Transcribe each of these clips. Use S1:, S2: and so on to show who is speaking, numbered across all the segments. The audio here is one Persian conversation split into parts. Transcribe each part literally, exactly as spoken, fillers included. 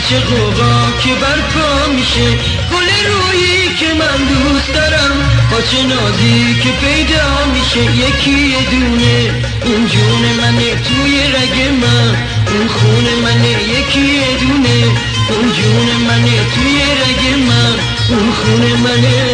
S1: چه غوغا که برپا میشه، گل رویی که من دوست دارم با چه نازی که پیدا میشه. یکی یه دونه اون جون منه توی رگ من، اون خون منه. یکی یه دونه اون جون منه توی رگ من، اون خون منه.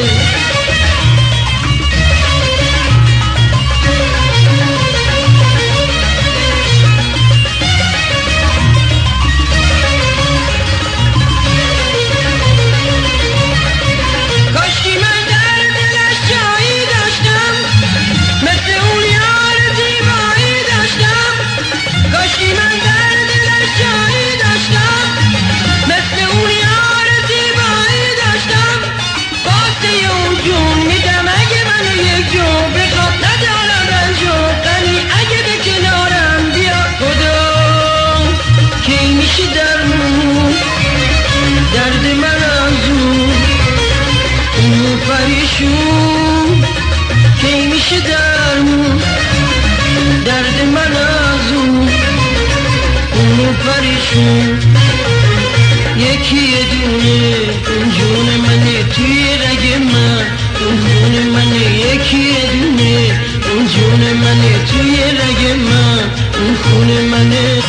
S1: درد من از اون اون پریشون کی میشه درمون، درد من از اون اون پریشون. یکی یه دونه اون جون منه توی رگ من، اون خون منه. یکی یه دونه اون جون منه توی رگ من، اون خون منه.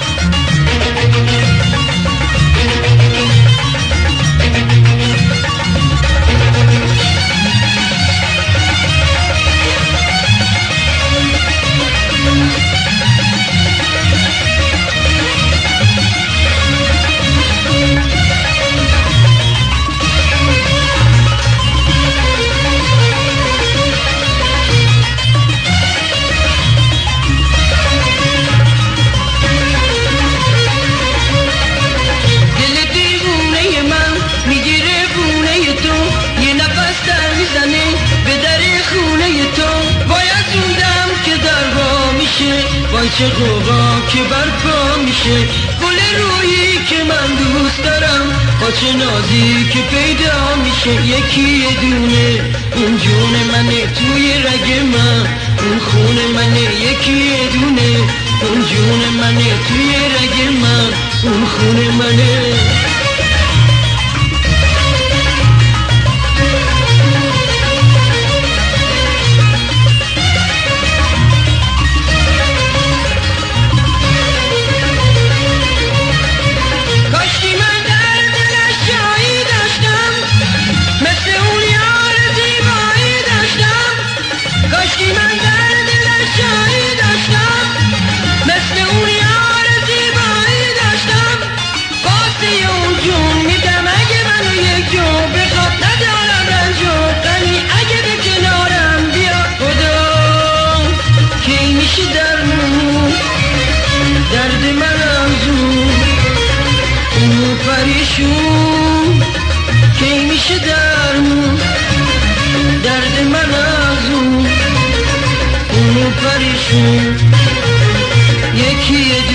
S1: وای چه غوغا که برپا میشه، گل رویی که من دوست دارم با چه نازی که پیدا میشه. یکی یه دونه اون جون منه توی رگ من، اون خون منه. یکی یه دونه اون جون منه توی رگ من، اون خون منه. درد من از اون پریشون کی میشه درمون، درد من از اون پریشون. یکی